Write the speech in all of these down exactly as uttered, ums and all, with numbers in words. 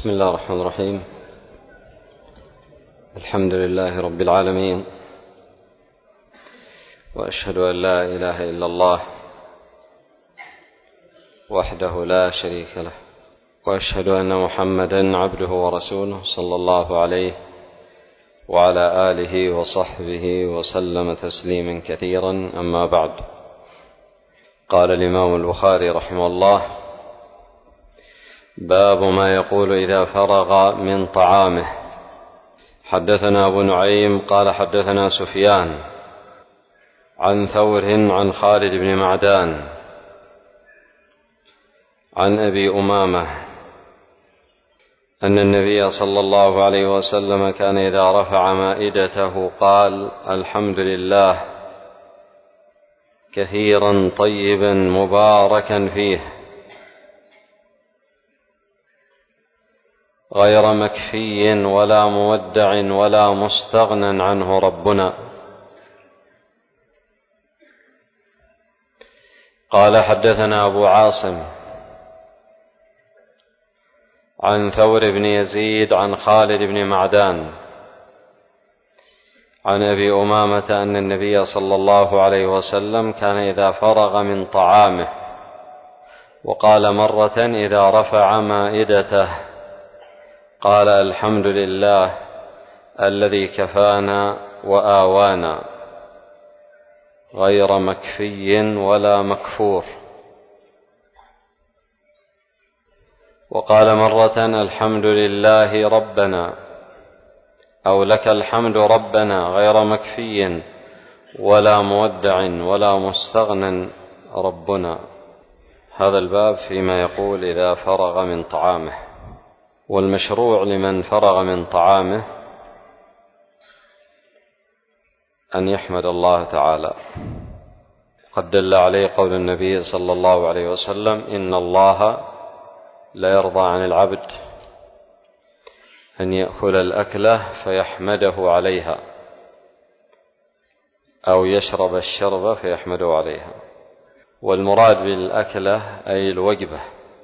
بسم الله الرحمن الرحيم. الحمد لله رب العالمين، وأشهد أن لا إله إلا الله وحده لا شريك له، وأشهد أن محمدا عبده ورسوله صلى الله عليه وعلى آله وصحبه وسلم تسليما كثيرا. أما بعد، قال الإمام البخاري رحمه الله: باب ما يقول إذا فرغ من طعامه. حدثنا أبو نعيم قال حدثنا سفيان عن ثور عن خالد بن معدان عن أبي أمامة أن النبي صلى الله عليه وسلم كان إذا رفع مائدته قال: الحمد لله كثيرا طيبا مباركا فيه، غير مكفي ولا مودع ولا مستغنى عنه ربنا. قال حدثنا أبو عاصم عن ثور بن يزيد عن خالد بن معدان عن أبي أمامة أن النبي صلى الله عليه وسلم كان إذا فرغ من طعامه وقال مرة إذا رفع مائدته قال: الحمد لله الذي كفانا وآوانا، غير مكفي ولا مكفور. وقال مرة: الحمد لله ربنا، أو لك الحمد ربنا، غير مكفي ولا مودع ولا مستغنى ربنا. هذا الباب فيما يقول إذا فرغ من طعامه. والمشروع لمن فرغ من طعامه أن يحمد الله تعالى. قد دل عليه قول النبي صلى الله عليه وسلم: إن الله لا يرضى عن العبد أن يأكل الأكلة فيحمده عليها، أو يشرب الشرب فيحمده عليها. والمراد بالأكلة أي الوجبة.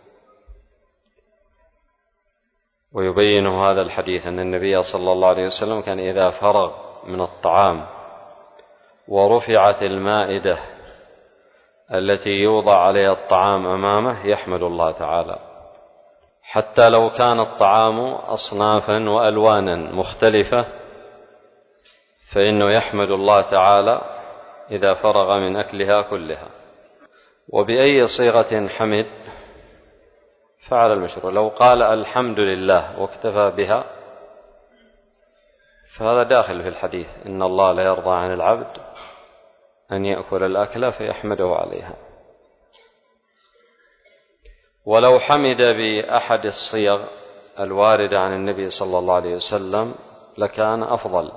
ويبين هذا الحديث أن النبي صلى الله عليه وسلم كان إذا فرغ من الطعام ورفعت المائدة التي يوضع عليها الطعام أمامه يحمد الله تعالى، حتى لو كان الطعام أصنافا وألوانا مختلفة فإنه يحمد الله تعالى إذا فرغ من أكلها كلها. وبأي صيغة حمد فعل المشروع. لو قال الحمد لله واكتفى بها فهذا داخل في الحديث: إن الله لا يرضى عن العبد أن يأكل الأكل فيحمده عليها. ولو حمد بأحد الصيغ الواردة عن النبي صلى الله عليه وسلم لكان أفضل.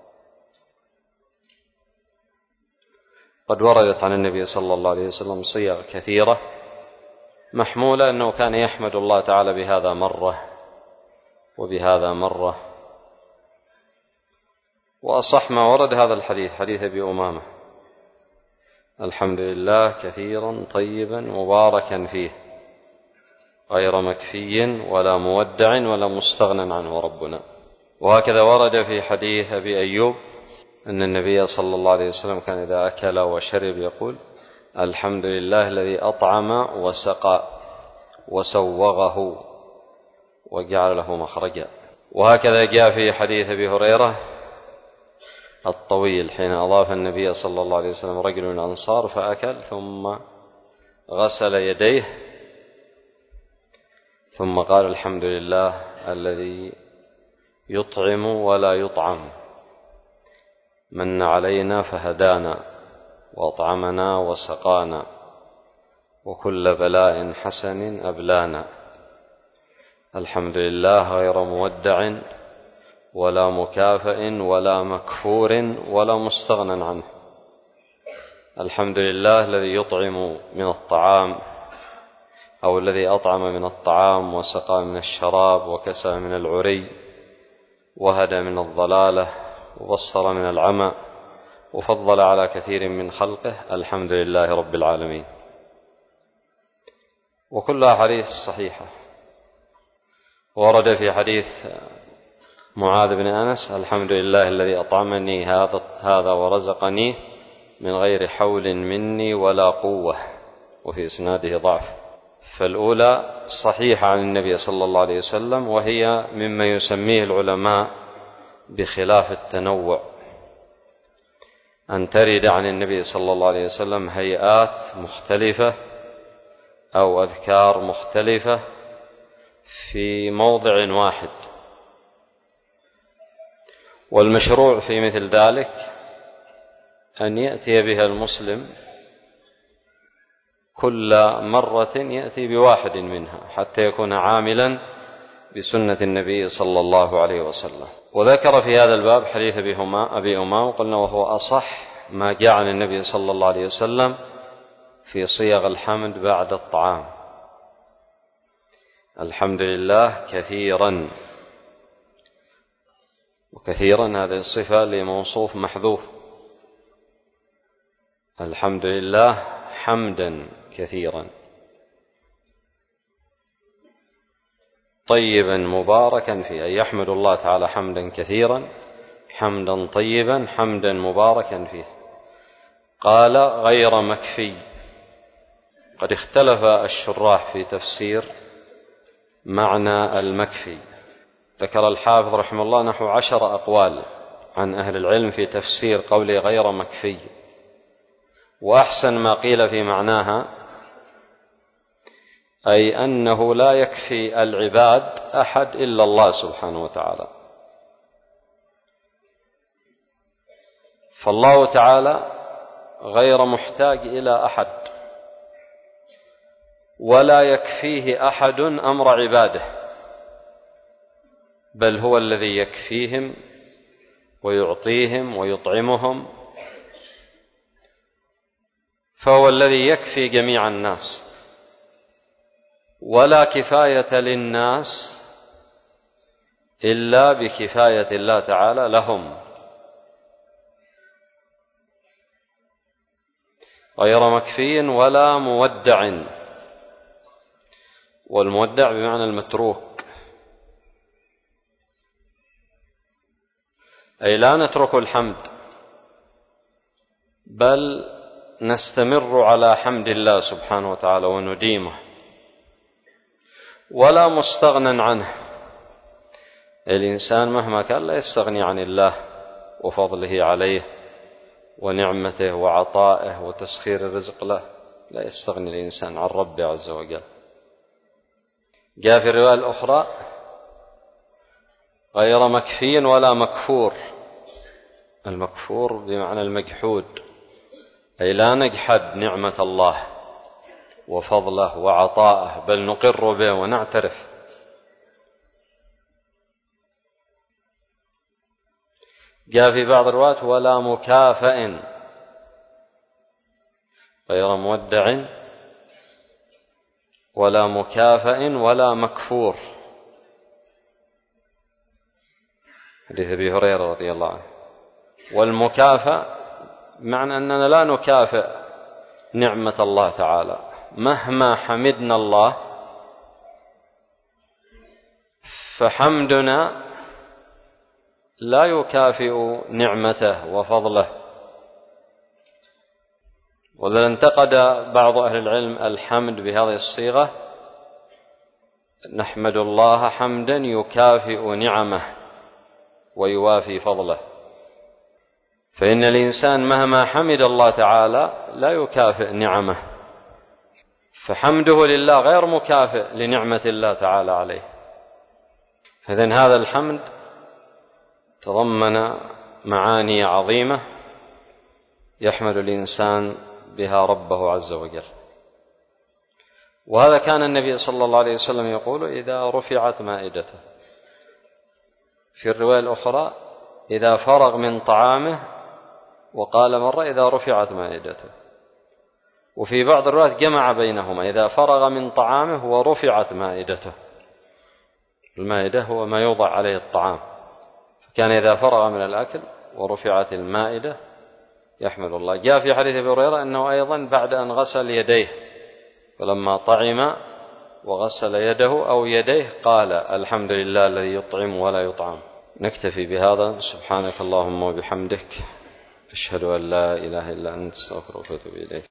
قد وردت عن النبي صلى الله عليه وسلم صيغ كثيرة محمولة أنه كان يحمد الله تعالى بهذا مرة وبهذا مرة. وأصح ما ورد هذا الحديث، حديث أبي أمامة: الحمد لله كثيرا طيبا مباركا فيه، غير مكفي ولا مودع ولا مستغنى عنه ربنا. وهكذا ورد في حديث أبي أيوب أن النبي صلى الله عليه وسلم كان إذا أكل وشرب يقول: الحمد لله الذي أطعم وسقى وسوغه وجعل له مخرجا. وهكذا جاء في حديث أبي هريرة الطويل حين أضاف النبي صلى الله عليه وسلم رجل من الأنصار فأكل ثم غسل يديه ثم قال: الحمد لله الذي يطعم ولا يطعم، من علينا فهدانا وأطعمنا وسقانا، وكل بلاء حسن أبلانا. الحمد لله غير مودع ولا مكافئ ولا مكفور ولا مستغنى عنه. الحمد لله الذي يطعم من الطعام، أو الذي أطعم من الطعام وسقى من الشراب وكسى من العري وهدى من الضلالة وبصر من العمى وفضل على كثير من خلقه. الحمد لله رب العالمين. وكلها حديث صحيحة. ورد في حديث معاذ بن أنس: الحمد لله الذي أطعمني هذا هذا ورزقني من غير حول مني ولا قوة، وفي إسناده ضعف. فالأولى صحيحة عن النبي صلى الله عليه وسلم، وهي مما يسميه العلماء بخلاف التنوع، أن ترد عن النبي صلى الله عليه وسلم هيئات مختلفة أو أذكار مختلفة في موضع واحد. والمشروع في مثل ذلك أن يأتي بها المسلم كل مرة يأتي بواحد منها حتى يكون عاملا بسنة النبي صلى الله عليه وسلم. وذكر في هذا الباب حديث أبي أمامة، وقلنا وهو أصح ما جاء عن النبي صلى الله عليه وسلم في صيغ الحمد بعد الطعام: الحمد لله كثيرا. وكثيرا هذه الصفة لموصوف محذوف، الحمد لله حمدا كثيرا طيبا مباركا فيه، أي يحمد الله تعالى حمدا كثيرا حمدا طيبا حمدا مباركا فيه. قال غير مكفي. قد اختلف الشراح في تفسير معنى المكفي. ذكر الحافظ رحمه الله نحو عشر أقوال عن أهل العلم في تفسير قوله غير مكفي، وأحسن ما قيل في معناها أي أنه لا يكفي العباد أحد إلا الله سبحانه وتعالى. فالله تعالى غير محتاج إلى أحد، ولا يكفيه أحد أمر عباده، بل هو الذي يكفيهم ويعطيهم ويطعمهم، فهو الذي يكفي جميع الناس. ولا كفاية للناس إلا بكفاية الله تعالى لهم. غير مكفي ولا مودع، والمودع بمعنى المتروك، أي لا نترك الحمد بل نستمر على حمد الله سبحانه وتعالى ونديمه. ولا مستغنى عنه، الإنسان مهما كان لا يستغني عن الله وفضله عليه ونعمته وعطائه وتسخير الرزق له، لا يستغني الإنسان عن ربه عز وجل. جاء في الرواية الأخرى غير مكفي ولا مكفور. المكفور بمعنى المجحود، أي لا نجحد نعمة الله وفضله وعطائه، بل نقر به ونعترف. جاء في بعض الروايات ولا مكافئ، غير مودع ولا مكافئ ولا مكفور. حديث أبي هريرة رضي الله عنه. والمكافأ معنى أننا لا نكافئ نعمة الله تعالى، مهما حمدنا الله فحمدنا لا يكافئ نعمته وفضله. ولذا انتقد بعض أهل العلم الحمد بهذه الصيغة: نحمد الله حمدا يكافئ نعمه ويوافي فضله. فإن الإنسان مهما حمد الله تعالى لا يكافئ نعمه، فحمده لله غير مكافئ لنعمة الله تعالى عليه. فإذن هذا الحمد تضمن معاني عظيمة يحمد الإنسان بها ربه عز وجل. وهذا كان النبي صلى الله عليه وسلم يقول إذا رفعت مائدته. في الرواية الأخرى إذا فرغ من طعامه، وقال مرة إذا رفعت مائدته. وفي بعض الروايات جمع بينهما: إذا فرغ من طعامه ورفعت مائدته. المائدة هو ما يوضع عليه الطعام، فكان إذا فرغ من الأكل ورفعت المائدة يحمد الله. جاء في حديث أبي هريرة أنه أيضا بعد أن غسل يديه فلما طعم وغسل يده أو يديه قال الحمد لله الذي يطعم ولا يطعم. نكتفي بهذا. سبحانك اللهم وبحمدك، أشهد أن لا إله إلا أنت، أستغفرك وأتوب إليك.